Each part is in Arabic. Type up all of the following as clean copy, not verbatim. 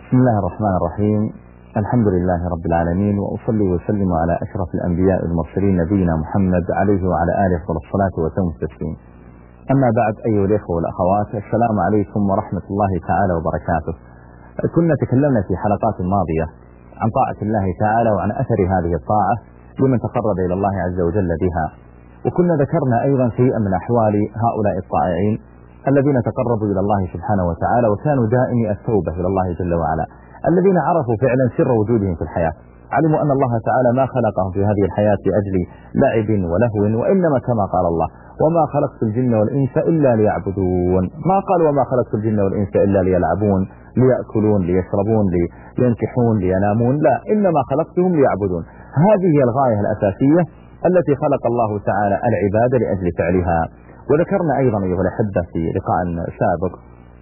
بسم الله الرحمن الرحيم. الحمد لله رب العالمين، وأصلي وسلم على أشرف الأنبياء المرسلين نبينا محمد عليه وعلى آله الصلاة وسلم التسليم. أما بعد، أيها الإخوة والأخوات، السلام عليكم ورحمة الله تعالى وبركاته. كنا تكلمنا في حلقات ماضية عن طاعة الله تعالى وعن أثر هذه الطاعة لمن تقرب إلى الله عز وجل بها، وكنا ذكرنا أيضا شيئا من أحوال هؤلاء الطائعين الذين تقربوا إلى الله سبحانه وتعالى وكانوا دائمي التوبة إلى الله جل وعلا، الذين عرفوا فعلا سر وجودهم في الحياة، علموا أن الله تعالى ما خلقهم في هذه الحياة لأجل لعب ولهو، وإنما كما قال الله: وما خلقت الجن والإنس إلا ليعبدون. ما قال وما خلقت الجن والإنس إلا ليلعبون، ليأكلون، ليشربون، لينكحون، لينامون، لا، إنما خلقتهم ليعبدون. هذه هي الغاية الأساسية التي خلق الله تعالى العباد لأجل فعلها. وذكرنا أيضا أيها الأحبة في لقاء سابق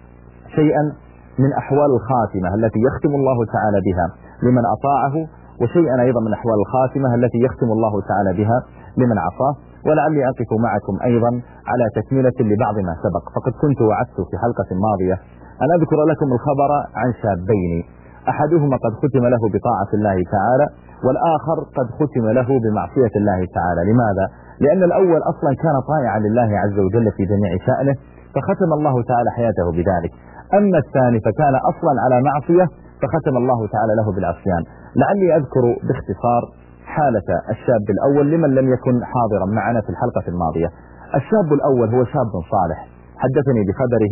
شيئا من أحوال الخاتمة التي يختم الله تعالى بها لمن أطاعه، وشيئا أيضا من أحوال الخاتمة التي يختم الله تعالى بها لمن عصاه. ولعلي أقف معكم أيضا على تكملة لبعض ما سبق، فقد كنت وعدت في حلقة ماضية أن أذكر لكم الخبر عن شابين، أحدهما قد ختم له بطاعة الله تعالى، والآخر قد ختم له بمعصية الله تعالى. لماذا؟ لأن الأول أصلا كان طائعا لله عز وجل في جميع شأنه، فختم الله تعالى حياته بذلك. أما الثاني فكان أصلا على معصية، فختم الله تعالى له بالعصيان. لعلي أذكر باختصار حالة الشاب الأول لمن لم يكن حاضرا معنا في الحلقة الماضية. الشاب الأول هو شاب صالح، حدثني بخبره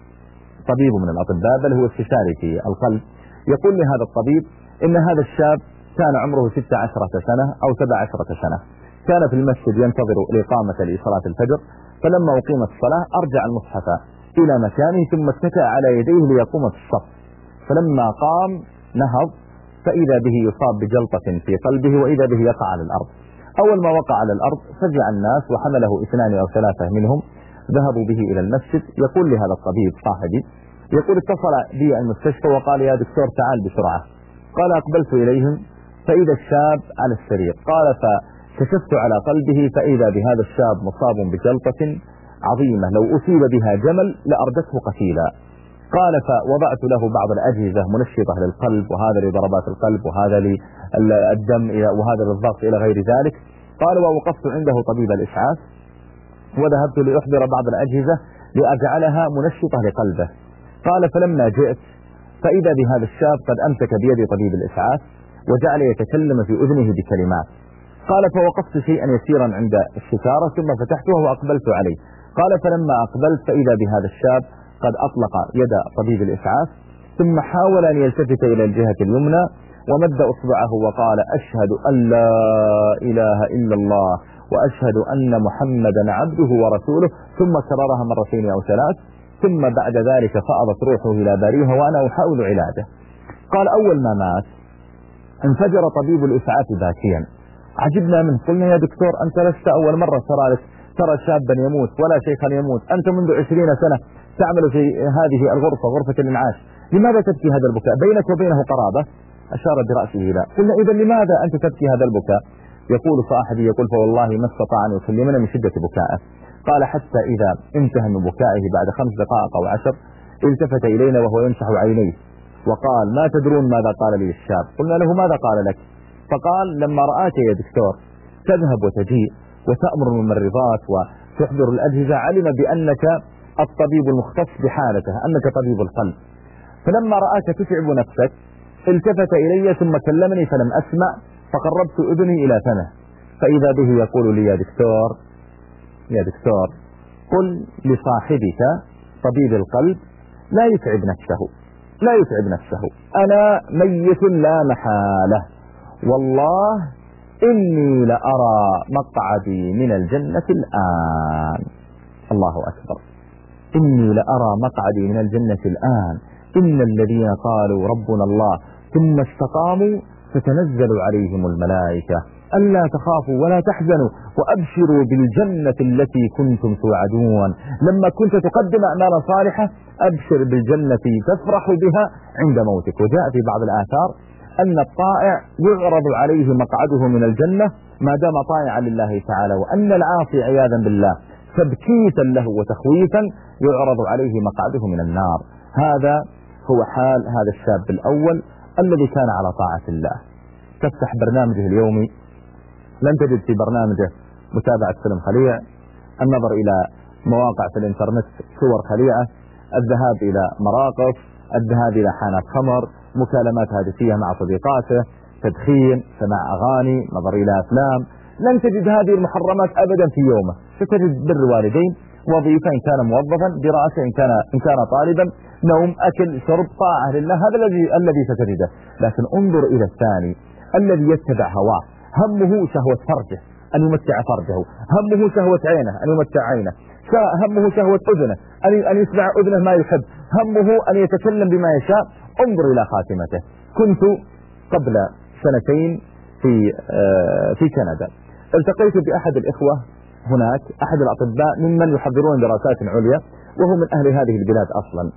طبيب من الأطباء، بل هو استشاري في القلب، يقول لي هذا الطبيب إن هذا الشاب كان عمره 16 سنة أو 17 سنة، كان في المسجد ينتظر الإقامة لصلاة الفجر، فلما أقيمت الصلاة أرجع المصحف إلى مكانه ثم اتكأ على يديه ليقوم في الصف، فلما قام نهض فإذا به يصاب بجلطة في قلبه، وإذا به يقع على الأرض. أول ما وقع على الأرض فزع الناس وحمله 2 أو 3 منهم، ذهبوا به إلى المسجد. يقول لي هذا الطبيب صاحبي، يقول: اتصل بي المستشفى وقال: يا دكتور تعال بسرعة. قال: أقبلت إليهم فإذا الشاب على السرير. قال: فكشفت على قلبه فإذا بهذا الشاب مصاب بجلطة عظيمة لو أصيب بها جمل لأردته قتيلا. قال: فوضعت له بعض الأجهزة منشطة للقلب، وهذا لضربات القلب، وهذا للدم، وهذا للضغط إلى غير ذلك. قال: ووقفت عنده طبيب الإسعاف وذهبت لأحضر بعض الأجهزة لأجعلها منشطة لقلبه. قال: فلما جئت فإذا بهذا الشاب قد أمسك بيد طبيب الإسعاف وجعل يتكلم في أذنه بكلمات. قال: فوقفت شيئا يسيرا عند الستارة ثم فتحتها وأقبلت عليه. قال: فلما أقبلت فإذا بهذا الشاب قد أطلق يد طبيب الإسعاف ثم حاول أن يلتفت إلى الجهة اليمنى ومد أصبعه وقال: أشهد أن لا إله إلا الله وأشهد أن محمدا عبده ورسوله، ثم كررها 2 أو 3، ثم بعد ذلك فأضت روحه إلى باريها وأنا أحاول علاجه. قال: أول ما مات انفجر طبيب الإسعاف باكيا. عجبنا منه، قلنا: يا دكتور أنت لست أول مرة ترى شابا يموت ولا شيخا يموت، أنت منذ 20 سنة تعمل في هذه الغرفة، غرفة الإنعاش، لماذا تبكي هذا البكاء؟ بينك وبينه قرابة؟ أشار برأسه لا. قلنا: إذا لماذا أنت تبكي هذا البكاء؟ يقول صاحبي، يقول: فوالله ما استطاع أن يكلمنا من شدة بكائه. قال: حتى إذا انتهى من بكائه بعد 5 دقائق أو 10 التفت إلينا وهو يمسح عينيه وقال: ما تدرون ماذا قال لي الشاب؟ قلنا له: ماذا قال لك؟ فقال: لما رآك يا دكتور تذهب وتجيء وتأمر الممرضات وتحضر الأجهزة علم بأنك الطبيب المختص بحالته، أنك طبيب القلب، فلما رآك تتعب نفسك التفت إلي ثم كلمني فلم أسمع، فقربت أذني إلى فمه فإذا به يقول لي: يا دكتور قل لصاحبك طبيب القلب لا يتعب نفسه، أنا ميت لا محالة، والله إني لأرى مقعدي من الجنة الآن. الله أكبر، إني لأرى مقعدي من الجنة الآن. إن الذين قالوا ربنا الله ثم استقاموا تتنزل عليهم الملائكة ألا تخافوا ولا تحزنوا وأبشروا بالجنة التي كنتم توعدون. لما كنت تقدم أعمالا صالحة أبشر بالجنة تفرح بها عند موتك. وجاء في بعض الآثار أن الطائع يعرض عليه مقعده من الجنة ما دام طائعا لله تعالى، وأن العاصي عياذا بالله تبكيتا له وتخويفا يعرض عليه مقعده من النار. هذا هو حال هذا الشاب الأول الذي كان على طاعة الله. تفتح برنامجه اليومي لن تجد في برنامجه متابعة فيلم خليع، النظر إلى مواقع في الإنترنت صور خليعة، الذهاب إلى مراقص، الذهاب إلى حانات خمر، مكالمات هاتفية مع صديقاته، تدخين، سماع أغاني، نظر إلى أفلام. لن تجد هذه المحرمات أبدا في يومه. ستجد بر والدين، وظيفة إن كان موظفا، دراسة إن كان طالبا، نوم، أكل، شرب، طاعة لله، هذا الذي ستجده. لكن انظر إلى الثاني الذي يتبع هواه، همه شهوة فرجه أن يمتع فرجه، همه شهوة عينه أن يمتع عينه، همه شهوة أذنه أن يسمع أذنه ما يحب، همه أن يتكلم بما يشاء. انظر إلى خاتمته. كنت قبل سنتين في كندا، التقيت بأحد الإخوة هناك، أحد الأطباء ممن يحضرون دراسات عليا، وهو من أهل هذه البلاد أصلا.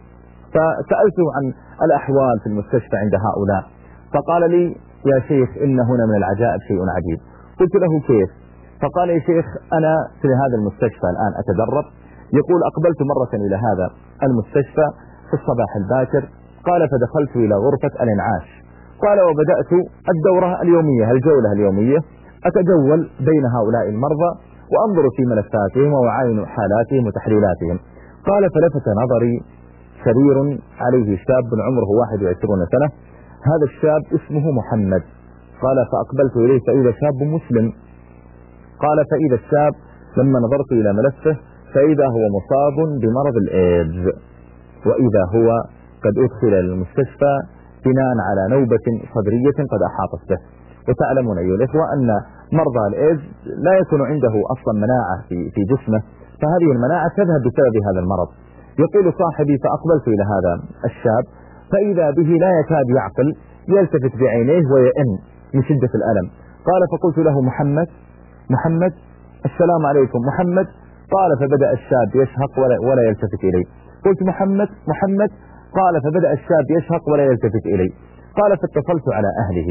فسألته عن الأحوال في المستشفى عند هؤلاء، فقال لي: يا شيخ، إن هنا من العجائب شيء عجيب. قلت له: كيف؟ فقال: يا شيخ، أنا في هذا المستشفى الآن أتدرب. يقول: أقبلت مرة إلى هذا المستشفى في الصباح الباكر. قال: فدخلت إلى غرفة الإنعاش. قال: وبدأت الدورة اليومية، الجولة اليومية، أتجول بين هؤلاء المرضى وأنظر في ملفاتهم وأعاين حالاتهم وتحليلاتهم. قال: فلفت نظري سرير عليه شاب عمره 21 سنة. هذا الشاب اسمه محمد. قال: فأقبلت إليه فإذا شاب مسلم. قال: فإذا الشاب لما نظرت إلى ملفه فإذا هو مصاب بمرض الإيدز، وإذا هو قد أدخل المستشفى بناء على نوبة صدرية قد أحاطت به. وتعلمون أيها الإخوة أن مرضى الإيدز لا يكون عنده أصلا مناعة في جسمه، فهذه المناعة تذهب بسبب هذا المرض. يقول صاحبي: فأقبلت إلى هذا الشاب فإذا به لا يكاد يعقل، يلتفت بعينيه ويئن من شدة الألم. قال: فقلت له: محمد، محمد، السلام عليكم محمد. قال: فبدأ الشاب يشهق ولا يلتفت إلي. قلت: محمد، محمد. قال: فبدأ الشاب يشهق ولا يلتفت إلي. قال: فاتصلت على أهله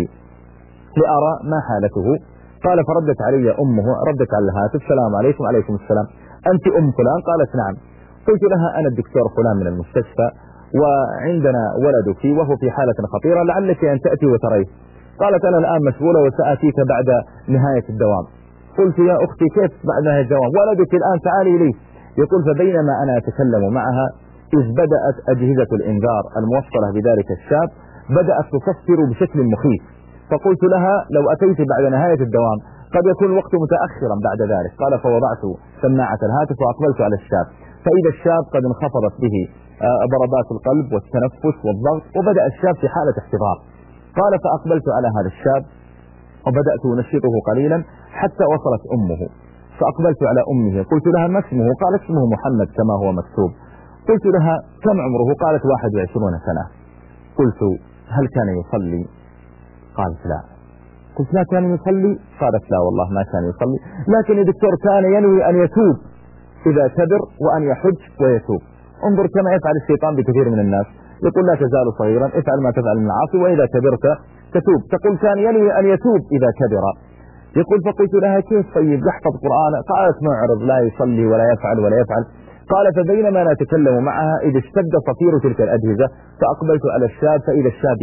لأرى ما حالته. قال: فردت علي أمه، ردت على الهاتف: السلام عليكم. عليكم السلام. أنت أم فلان؟ قالت: نعم. قلت لها: أنا الدكتور فلان من المستشفى، وعندنا ولدك وهو في حالة خطيرة، لعلك أن تأتي وتريه. قالت: أنا الآن مشغولة وسأتيك بعد نهاية الدوام. قلت: يا أختي، كيف بعد نهاية الدوام؟ ولدك الآن، تعالي لي. يقول: فبينما أنا أتكلم معها إذ بدأت أجهزة الإنذار الموصلة بذلك الشاب بدأت تصفر بشكل مخيف. فقلت لها: لو أتيت بعد نهاية الدوام قد يكون الوقت متأخرا بعد ذلك. قال: فوضعت سماعة الهاتف وأقبلت على الشاب، فإذا الشاب قد انخفضت به ضربات القلب والتنفس والضغط، وبدأ الشاب في حالة احتضار. قال: فأقبلت على هذا الشاب وبدأت أنشطه قليلا حتى وصلت أمه، فأقبلت على أمه. قلت لها: ما اسمه؟ قالت: اسمه محمد كما هو مكتوب. قلت لها: كم عمره؟ قالت: 21 سنة. قلت: هل كان يصلي؟ قالت: لا. قلت: لا كان يصلي؟ قالت: لا والله ما كان يصلي، لكن الدكتور كان ينوي أن يتوب إذا كبر وأن يحج ويتوب. انظر كما يفعل الشيطان بكثير من الناس، يقول: لا تزال صغيرا، افعل ما تفعل من العاصي وإذا كبرت تتوب. تقول: كان ينوي أن يتوب إذا كبر. يقول: فقلت لها: كيف طيب يحفظ قرآن؟ قالت: معرض، لا يصلي ولا يفعل ولا يفعل. قال: فبينما نتكلم معها إذ اشتد صفير تلك الأجهزة، فأقبلت على الشاب فإذا الشاب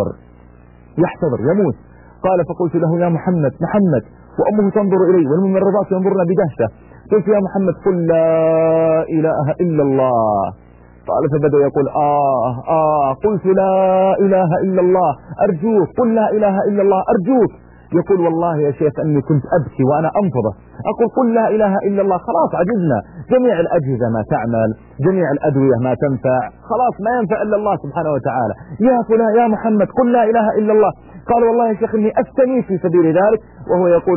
يحتضر يموت. قال: فقلت له: يا محمد، محمد، وأمه تنظر إلي والممرضات ينظرن بدهشة. قلت: يا محمد، قل لا إله إلا الله. قال: فبدأ يقول: قلت: لا إله إلا الله، أرجوك قل لا إله إلا الله، أرجوك. يقول: والله يا شيخ أني كنت أبكي وأنا أنفضه، أقول: قل لا إله إلا الله. خلاص عجزنا، جميع الأجهزة ما تعمل، جميع الأدوية ما تنفع، خلاص ما ينفع إلا الله سبحانه وتعالى. يا فلان، يا محمد، قل لا إله إلا الله. قال: والله يا شيخ إني أستميت في سبيل ذلك، وهو يقول: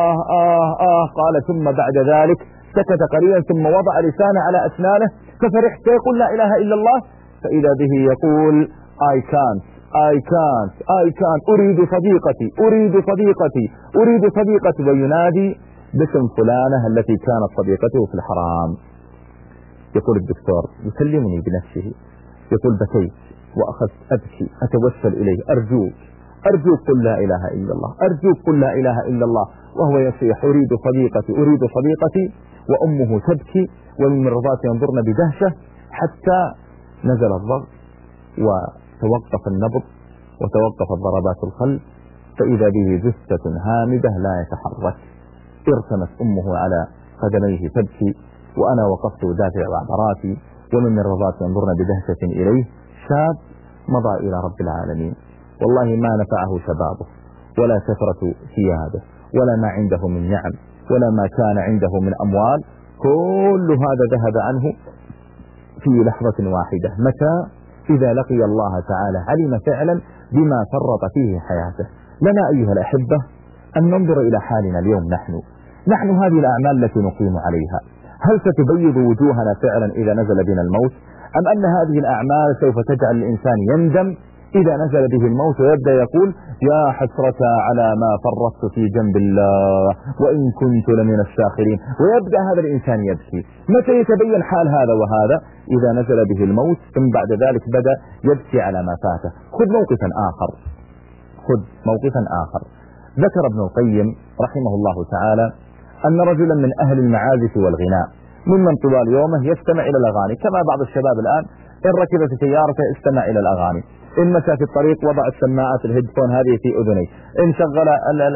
قال: ثم بعد ذلك سكت قليلا ثم وضع لسانه على أسنانه، ففرحت يقول: لا إله إلا الله. فإذا به يقول: I can't أريد صديقتي، أريد صديقتي، أريد صديقتي، وينادي باسم فلانة التي كانت صديقته في الحرام. يقول الدكتور يكلمني بنفسه، يقول: بكيت وأخذت أبكي أتوسل إليه: أرجوك قل لا إله إلا الله، أرجوك قل لا إله إلا الله. وهو يصيح: أريد صديقتي، أريد صديقتي، وأمه تبكي والممرضات ينظرن بدهشة، حتى نزل الضغط وتوقف النبض وتوقفت ضربات القلب، فإذا به جثة هامدة لا يتحرك. ارتمت أمه على قدميه تبكي، وأنا وقفت دافع عبراتي، ومن الرضات ينظرن بدهشة إليه. شاب مضى إلى رب العالمين، والله ما نفعه شبابه ولا كثرة ثيابه ولا ما عنده من نعم ولا ما كان عنده من أموال، كل هذا ذهب عنه في لحظة واحدة. متى؟ إذا لقي الله تعالى علم فعلا بما فرط فيه حياته. لنا أيها الأحبة أن ننظر إلى حالنا اليوم. نحن هذه الأعمال التي نقيم عليها، هل ستبيض وجوهنا فعلا إذا نزل بنا الموت، أم أن هذه الأعمال سوف تجعل الإنسان يندم إذا نزل به الموت ويبدأ يقول يا حسرة على ما فرطت في جنب الله وإن كنت لمن الساخرين، ويبدأ هذا الإنسان يبكي. متى يتبين حال هذا وهذا؟ إذا نزل به الموت، ثم بعد ذلك بدأ يبكي على ما فاته. خذ موقفا آخر. ذكر ابن القيم رحمه الله تعالى أن رجلا من أهل المعازف والغناء ممن طوال يومه يستمع إلى الأغاني، كما بعض الشباب الآن إن ركب في سيارته استمع إلى الأغاني، إن مشى في الطريق وضع السماعات الهيدفون هذه في أذنيه، إن شغل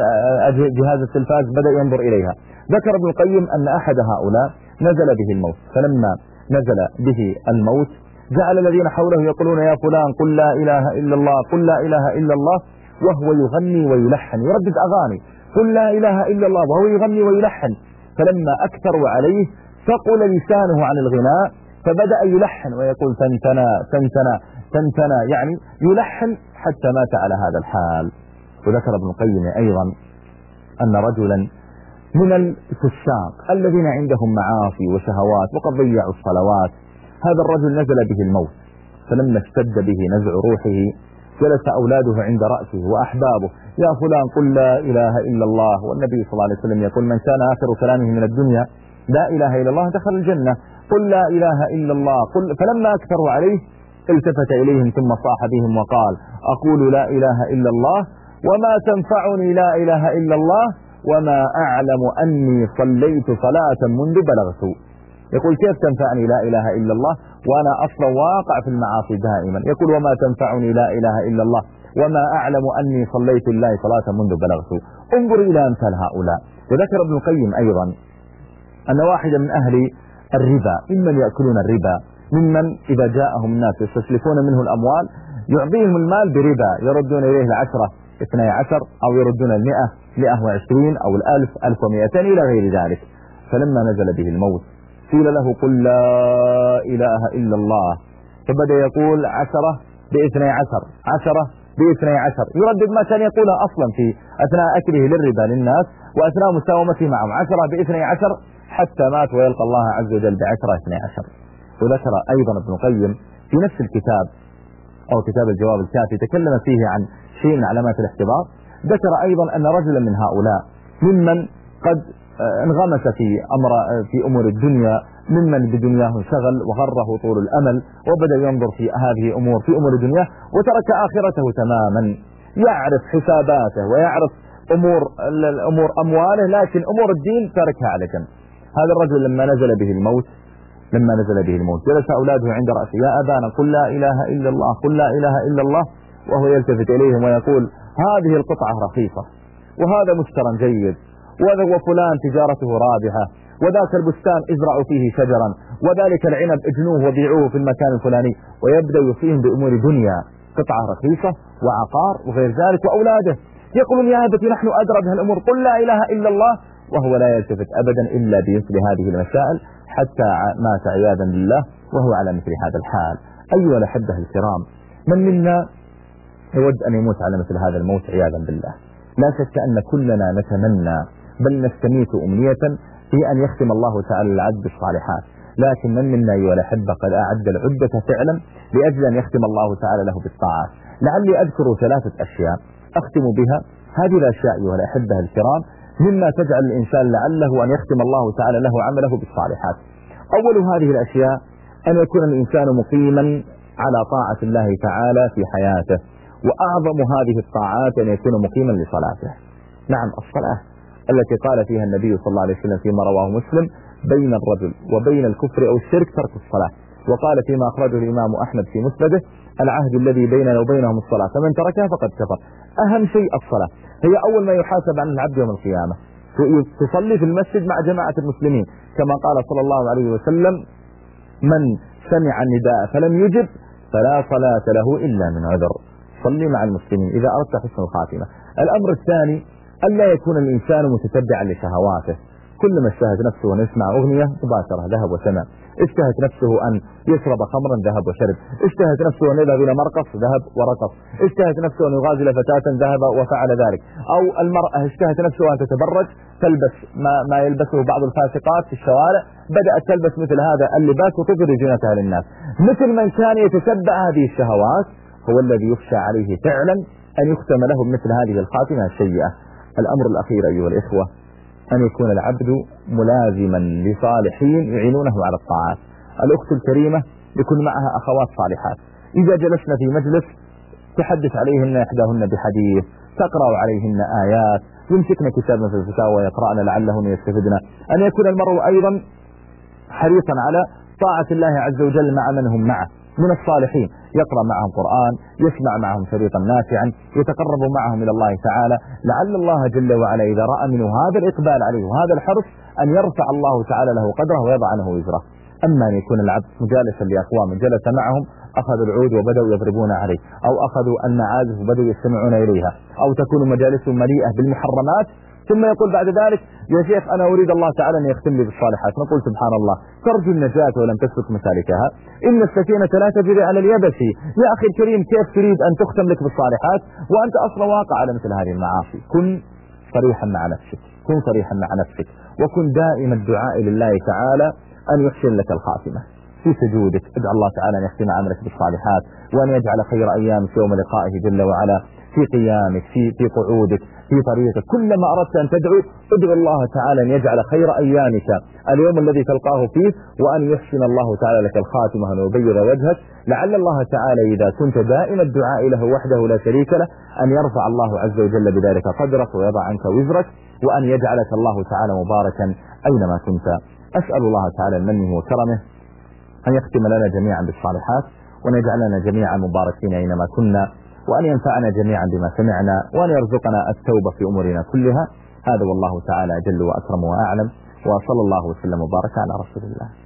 جهاز التلفاز بدأ ينظر إليها. ذكر ابن القيم أن أحد هؤلاء نزل به الموت، فلما نزل به الموت جعل الذين حوله يقولون يا فلان قل لا إله إلا الله، قل لا إله إلا الله، وهو يغني ويلحن، يردد أغاني، قل لا إله إلا الله وهو يغني ويلحن. فلما أكثروا عليه ثقل لسانه عن الغناء، فبدأ يلحن ويقول تنتنا تنتنا تنتنا، يعني يلحن حتى مات على هذا الحال. وذكر ابن القيم أيضا أن رجلا من الفساق الذين عندهم معاصي وشهوات وقد ضيعوا الصلوات، هذا الرجل نزل به الموت، فلما اشتد به نزع روحه جلس أولاده عند رأسه وأحبابه يا فلان قل لا إله إلا الله، والنبي صلى الله عليه وسلم يقول من كان آخر كلامه من الدنيا لا إله إلا الله دخل الجنة، قل لا إله إلا الله قل. فلما أكثروا عليه التفت إليهم ثم صاح بهم وقال أقول لا إله إلا الله وما تنفعني لا إله إلا الله وما أعلم أني صليت صلاة منذ بلغت. يقول كيف تنفعني لا إله إلا الله وأنا أصلا واقع في المعاصي دائما؟ يقول وما تنفعني لا إله إلا الله وما أعلم أني صليت الله صلاة منذ بلغت. انظر إلى أمثال هؤلاء. وذكر ابن القيم أيضا أن واحدا من أهل الربا ممن يأكلون الربا، ممن إذا جاءهم الناس يستسلفون منه الأموال يعطيهم المال بربا، يردون إليه 10 12 أو يردون 100 120 أو 1000 1200 إلى غير ذلك. فلما نزل به الموت قيل له قل لا إله إلا الله، فبدأ يقول 10 ب12 10 ب12، يردد ما كان يقوله أصلا في أثناء أكله للربا للناس وأثناء مساومته معهم 10 ب12 حتى مات ويلقى الله عز وجل ب10 12. وذكر أيضا ابن القيم في نفس الكتاب أو كتاب الجواب الكافي تكلم فيه عن شيء من علامات الاحتضار. ذكر أيضا أن رجلا من هؤلاء ممن قد انغمس في أمور الدنيا، ممن بدنياه شغل وغره طول الأمل وبدأ ينظر في هذه في أمور الدنيا وترك آخرته تماما، يعرف حساباته ويعرف أمور أمواله، لكن أمور الدين تركها على جنب. هذا الرجل لما نزل به الموت جلس أولاده عند رأسه يا أبانا قل لا إله إلا الله قل لا إله إلا الله، وهو يلتفت إليهم ويقول هذه القطعة رخيصة وهذا مشترى جيد وفلان تجارته رابحة وذاك البستان ازرعوا فيه شجرا وذلك العنب اجنوه وبيعوه في المكان الفلاني، ويبدأ يوصيهم بأمور دنيا، قطعة رخيصة وعقار وغير ذلك. وأولاده يقولون يا أبتي نحن أدرى بها الأمور قل لا إله إلا الله، وهو لا يلتفت أبدا إلا بمثل هذه المسائل حتى مات عياذا بالله وهو على مثل هذا الحال. أيها الأحبة الكرام، من منا يود أن يموت على مثل هذا الموت عياذا بالله؟ لا شك أن كلنا نتمنى بل نستميت أمنية في أن يختم الله تعالى العبد بالصالحات، لكن من منا أيها الأحبة قد أعد العدة فعلا لأجل أن يختم الله تعالى له بالطاعات. لعلي أذكر 3 أشياء أختم بها. هذه الأشياء أيها الأحبة الكرام مما تجعل الإنسان لعله أن يختم الله تعالى له عمله بالصالحات. أول هذه الأشياء أن يكون الإنسان مقيما على طاعة الله تعالى في حياته، وأعظم هذه الطاعات أن يكون مقيما لصلاته. نعم، الصلاة التي قال فيها النبي صلى الله عليه وسلم فيما رواه مسلم بين الرجل وبين الكفر أو الشرك ترك الصلاة. وقال فيما أخرجه الإمام أحمد في مسنده: العهد الذي بيننا وبينهم الصلاة، فمن تركها فقد كفر. أهم شيء الصلاة، هي أول ما يحاسب عن العبد يوم القيامة. تصلي في المسجد مع جماعة المسلمين، كما قال صلى الله عليه وسلم: من سمع النداء فلم يجب فلا صلاة له إلا من عذر. صلي مع المسلمين إذا أردت حسن الخاتمة. الأمر الثاني: ألا يكون الإنسان متتبعا لشهواته، كلما اشتهت نفسه أن يسمع أغنية مباشرة ذهب وسمع، اشتهت نفسه أن يشرب خمرا ذهب وشرب، اشتهت نفسه أن يذهب إلى مرقص ذهب ورقص، اشتهت نفسه أن يغازل فتاة ذهب وفعل ذلك. أو المرأة اشتهت نفسه أن تتبرج، تلبس ما يلبسه بعض الفاسقات في الشوارع، بدأت تلبس مثل هذا اللباس وتظهر زينتها للناس. مثل من كان يتتبع هذه الشهوات هو الذي يخشى عليه فعلا أن يختم له مثل هذه الخاتمة السيئة. الأمر الأخير أيها الإخوة: أن يكون العبد ملازما لصالحين يعينونه على الطاعات. الأخت الكريمة يكون معها أخوات صالحات، إذا جلسنا في مجلس تحدث عليهن إحداهن بحديث، تقرأ عليهن آيات، يمسكن كتاب مثل الفتاوى ويقرأن لعلهن يستفدن. أن يكون المرء أيضا حريصا على طاعة الله عز وجل مع من هم معه من الصالحين، يقرأ معهم قرآن، يسمع معهم شريطا نافعا، يتقرب معهم إلى الله تعالى، لعل الله جل وعلا إذا رأى منه هذا الإقبال عليه وهذا الحرص أن يرفع الله تعالى له قدره ويضع عنه وزره. أما أن يكون العبد مجالسا لأقوام جلس معهم أخذوا العود وبدأوا يضربون عليه، أو أخذوا المعازف وبدأوا يستمعون إليها، أو تكون مجالسهم مليئة بالمحرمات، ثم يقول بعد ذلك: يا شيخ أنا أريد الله تعالى أن يختم لي بالصالحات. نقول: سبحان الله، ترجو النجاة ولم تسلك مسالكها، إن السفينة لا تجري على اليبس. يا أخي الكريم، كيف تريد أن تختم لك بالصالحات وأنت أصلا واقع على مثل هذه المعاصي؟ كن صريحا مع نفسك، كن صريحا مع نفسك، وكن دائم الدعاء لله تعالى أن يحسن لك الخاتمة في سجودك. ادعو الله تعالى أن يختم عملك بالصالحات، وأن يجعل خير أيامك يوم لقائه جل وعلا، في قيامك، في قعودك، في طريقك. كلما أردت أن ادعو الله تعالى أن يجعل خير أيامك اليوم الذي تلقاه فيه، وأن يحسن الله تعالى لك الخاتمة وأن يبيض وجهك. لعل الله تعالى إذا كنت دائم الدعاء له وحده لا شريك له أن يرفع الله عز وجل بذلك قدرك ويضع عنك وزرك، وأن يجعلك الله تعالى مباركا أينما كنت. أسأل الله تعالى المنه وكرمه أن يختم لنا جميعا بالصالحات، وأن يجعلنا جميعا مباركين أينما كنا، وأن ينفعنا جميعا بما سمعنا، وأن يرزقنا التوبة في أمورنا كلها. هذا والله تعالى جل وأكرم وأعلم، وصلى الله وسلم وبارك على رسول الله.